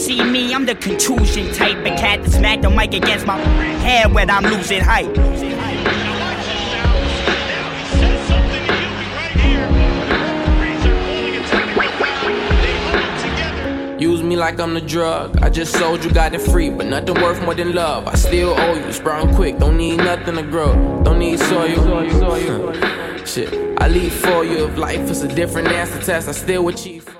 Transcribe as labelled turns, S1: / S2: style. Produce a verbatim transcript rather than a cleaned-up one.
S1: see me, I'm the contusion type. A cat that smack the mic against my head when I'm losing height.
S2: Use me like I'm the drug. I just sold you, got it free, but nothing worth more than love. I still owe you, sprouting quick, don't need nothing to grow. Don't need soil. Shit, I leave for you. If life is a different answer test, I still achieve.